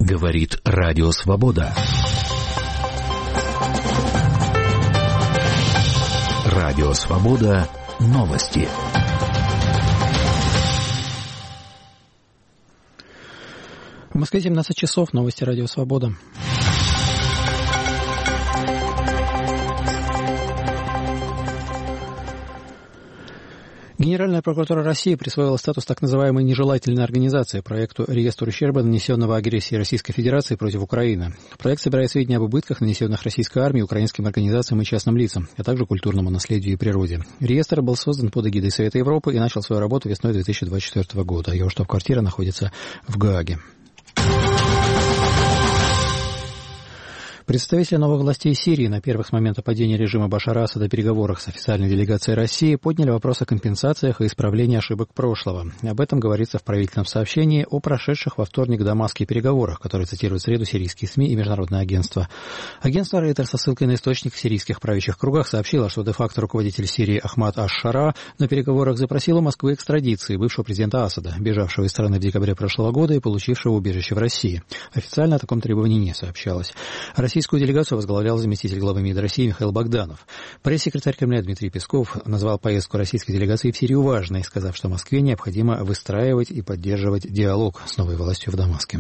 Говорит Радио Свобода. Радио Свобода. Новости. В Москве 17 часов. Новости Радио Свобода. Генеральная прокуратура России присвоила статус так называемой нежелательной организации проекту «Реестр ущерба, нанесенного агрессией Российской Федерации против Украины». Проект собирает сведения об убытках, нанесенных российской армией, украинским организациям и частным лицам, а также культурному наследию и природе. Реестр был создан под эгидой Совета Европы и начал свою работу весной 2024 года. Его штаб-квартира находится в Гааге. Представители новых властей Сирии на первых с момента падения режима Башара Асада переговорах с официальной делегацией России подняли вопрос о компенсациях и исправлении ошибок прошлого. Об этом говорится в правительственном сообщении о прошедших во вторник в Дамаске переговорах, которые цитируют в среду сирийские СМИ и международное агентство. Агентство Рейтер со ссылкой на источник в сирийских правящих кругах сообщило, что де-факто руководитель Сирии Ахмад аш-Шара на переговорах запросил у Москвы экстрадиции бывшего президента Асада, бежавшего из страны в декабре прошлого года и получившего убежище в России. Официально о таком требовании не сообщалось. Российскую делегацию возглавлял заместитель главы МИД России Михаил Богданов. Пресс-секретарь Кремля Дмитрий Песков назвал поездку российской делегации в Сирию важной, сказав, что Москве необходимо выстраивать и поддерживать диалог с новой властью в Дамаске.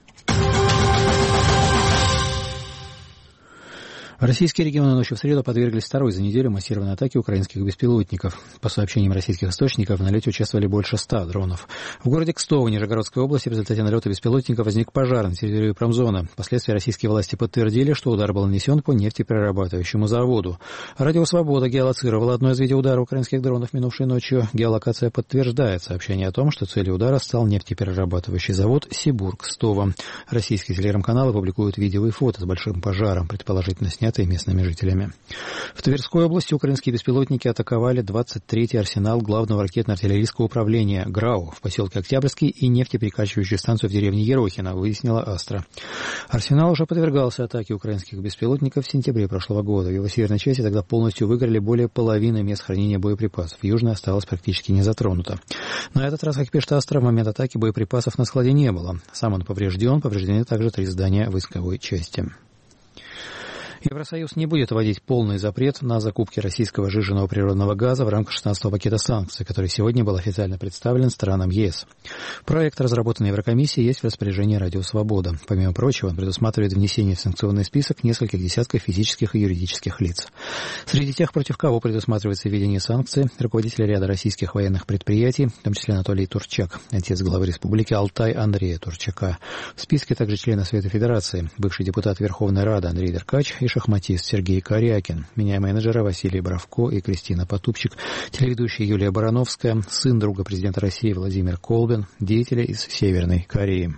Российские регионы ночью в среду подверглись второй за неделю массированной атаке украинских беспилотников. По сообщениям российских источников, в налете участвовали больше 100 дронов. В городе Кстово, Нижегородской области, в результате налета беспилотника возник пожар на территории промзоны. Впоследствии российские власти подтвердили, что удар был нанесен по нефтеперерабатывающему заводу. Радио «Свобода» геолоцировало одно из видеоударов украинских дронов минувшей ночью. Геолокация подтверждает сообщение о том, что целью удара стал нефтеперерабатывающий завод «Сибур-Кстово». Российские телеграм-каналы публикуют видео и фото с большим пожаром, предположительно снятые местными жителями. В Тверской области украинские беспилотники атаковали 23-й арсенал главного ракетно-артиллерийского управления ГРАУ в поселке Октябрьский и нефтеперекачивающую станцию в деревне Ерохино, выяснила Астра. Арсенал уже подвергался атаке украинских беспилотников в сентябре прошлого года. В его северной части тогда полностью выгорели более половины мест хранения боеприпасов. Южная осталась практически не затронута. На этот раз, как пишет Астра, в момент атаки боеприпасов на складе не было. Сам он поврежден. Повреждены также 3 здания войсковой части. Евросоюз не будет вводить полный запрет на закупки российского сжиженного природного газа в рамках 16-го пакета санкций, который сегодня был официально представлен странам ЕС. Проект, разработанный Еврокомиссией, есть в распоряжении Радио Свобода. Помимо прочего, он предусматривает внесение в санкционный список нескольких десятков физических и юридических лиц. Среди тех, против кого предусматривается введение санкций, руководители ряда российских военных предприятий, в том числе Анатолий Турчак, отец главы Республики Алтай Андрея Турчака. В списке также члены Совета Федерации, бывший депутат Верховной Рады Андрей Деркач и шахматист Сергей Корякин, менеджеры Василий Бравко и Кристина Потупчик, телеведущая Юлия Барановская, сын друга президента России Владимир Колбин, деятели из Северной Кореи.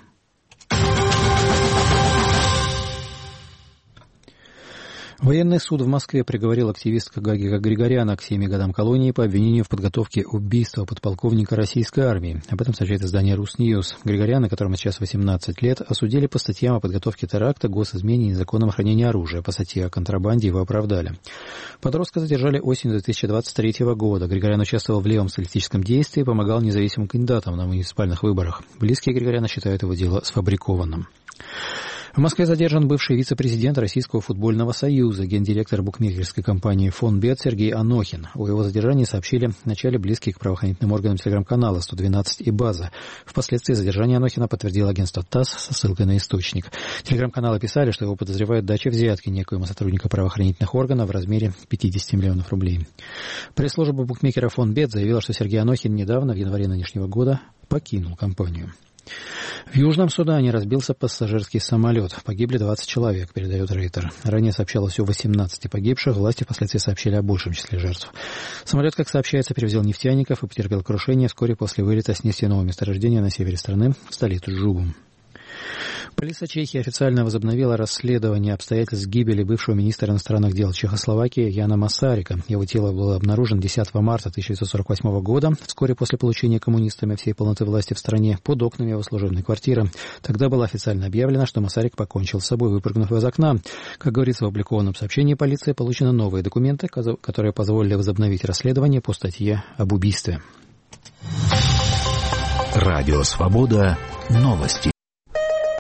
Военный суд в Москве приговорил активистку Гагика Григоряна к 7 годам колонии по обвинению в подготовке убийства подполковника российской армии. Об этом сообщает издание «Русньюз». Григоряна, которому сейчас 18 лет, осудили по статьям о подготовке теракта, госизмене и незаконном хранении оружия. По статье о контрабанде его оправдали. Подростка задержали осенью 2023 года. Григорян участвовал в левом социалистическом действии и помогал независимым кандидатам на муниципальных выборах. Близкие Григоряна считают его дело сфабрикованным. В Москве задержан бывший вице-президент Российского футбольного союза, гендиректор букмекерской компании «Фонбет» Сергей Анохин. О его задержании сообщили в начале близкие к правоохранительным органам телеграм-канала 112 и «База». Впоследствии задержание Анохина подтвердило агентство ТАСС со ссылкой на источник. Телеграм-каналы писали, что его подозревают в даче взятки некоему сотруднику правоохранительных органов в размере 50 миллионов рублей. Пресс-служба букмекера «Фонбет» заявила, что Сергей Анохин недавно, в январе нынешнего года, покинул компанию. В Южном Судане разбился пассажирский самолет. Погибли 20 человек, передает Рейтер. Ранее сообщалось о 18 погибших. Власти впоследствии сообщили о большем числе жертв. Самолет, как сообщается, перевозил нефтяников и потерпел крушение вскоре после вылета с нефтяного месторождения на севере страны в столицу Джубу. Полиция Чехии официально возобновила расследование обстоятельств гибели бывшего министра иностранных дел Чехословакии Яна Масарика. Его тело было обнаружено 10 марта 1948 года, вскоре после получения коммунистами всей полноты власти в стране, под окнами его служебной квартиры. Тогда было официально объявлено, что Масарик покончил с собой, выпрыгнув из окна. Как говорится в опубликованном сообщении полиции, получены новые документы, которые позволили возобновить расследование по статье об убийстве. Радио Свобода. Новости.